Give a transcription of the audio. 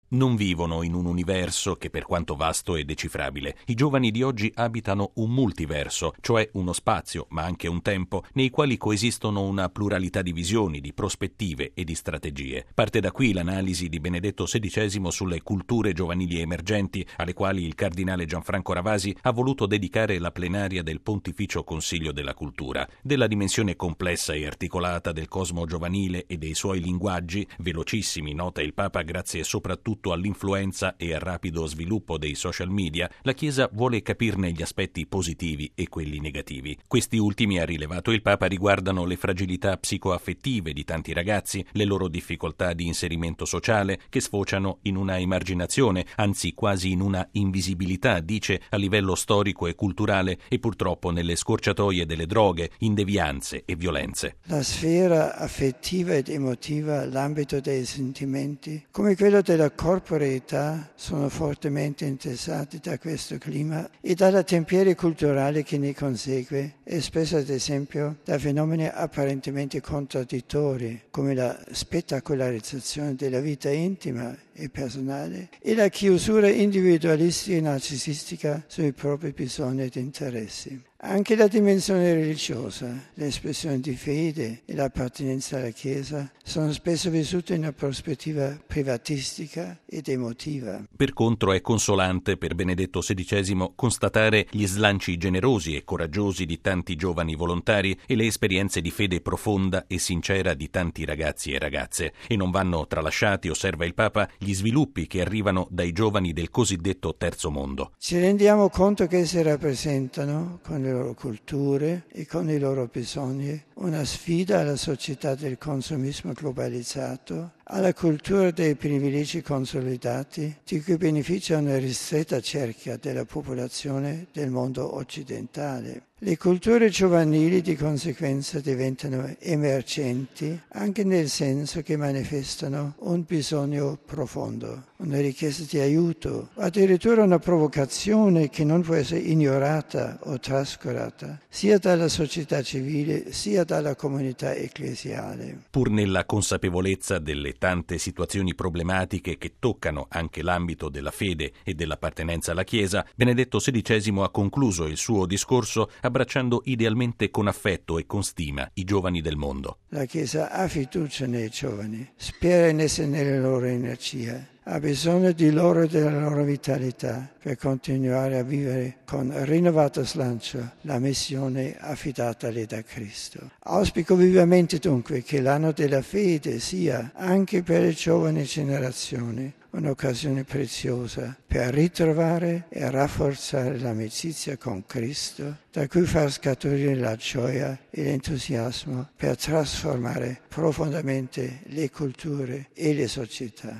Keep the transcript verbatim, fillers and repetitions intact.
Non vivono in un universo che per quanto vasto è decifrabile. I giovani di oggi abitano un multiverso, cioè uno spazio, ma anche un tempo, nei quali coesistono una pluralità di visioni, di prospettive e di strategie. Parte da qui l'analisi di Benedetto sedicesimo sulle culture giovanili emergenti, alle quali il cardinale Gianfranco Ravasi ha voluto dedicare la plenaria del Pontificio Consiglio della Cultura. Della dimensione complessa e articolata del cosmo giovanile e dei suoi linguaggi, velocissimi, nota il Papa grazie soprattutto all'influenza e al rapido sviluppo dei social media, la Chiesa vuole capirne gli aspetti positivi e quelli negativi. Questi ultimi, ha rilevato il Papa, riguardano le fragilità psicoaffettive di tanti ragazzi, le loro difficoltà di inserimento sociale che sfociano in una emarginazione, anzi quasi in una invisibilità, dice, a livello storico e culturale, e purtroppo nelle scorciatoie delle droghe, in devianze e violenze. La sfera affettiva ed emotiva, l'ambito dei sentimenti, come quello della corporeità, sono fortemente interessati da questo clima e dalla tempiera culturale che ne consegue, e spesso ad esempio da fenomeni apparentemente contraddittori come la spettacolarizzazione della vita intima e personale e la chiusura individualistica e narcisistica sui propri bisogni ed interessi. Anche la dimensione religiosa, l'espressione di fede e l'appartenenza alla Chiesa sono spesso vissute in una prospettiva privatistica ed emotiva. Per contro è consolante per Benedetto sedicesimo constatare gli slanci generosi e coraggiosi di tanti giovani volontari e le esperienze di fede profonda e sincera di tanti ragazzi e ragazze. E non vanno tralasciati, osserva il Papa, gli sviluppi che arrivano dai giovani del cosiddetto terzo mondo. Ci rendiamo conto che essi rappresentano, con le loro culture e con i loro bisogni, una sfida alla società del consumismo globalizzato, alla cultura dei privilegi consolidati, di cui beneficia una ristretta cerchia della popolazione del mondo occidentale. Le culture giovanili di conseguenza diventano emergenti anche nel senso che manifestano un bisogno profondo, una richiesta di aiuto, addirittura una provocazione che non può essere ignorata o trascurata, sia dalla società civile sia dalla comunità ecclesiale. Pur nella consapevolezza delle tante situazioni problematiche che toccano anche l'ambito della fede e dell'appartenenza alla Chiesa, Benedetto sedicesimo ha concluso il suo discorso abbracciando idealmente con affetto e con stima i giovani del mondo. La Chiesa ha fiducia nei giovani, spera in essi e nella loro energia, ha bisogno di loro e della loro vitalità per continuare a vivere con rinnovato slancio la missione affidatale da Cristo. Auspico vivamente dunque che l'anno della fede sia, anche per le giovani generazioni, un'occasione preziosa per ritrovare e rafforzare l'amicizia con Cristo, da cui far scaturire la gioia e l'entusiasmo per trasformare profondamente le culture e le società.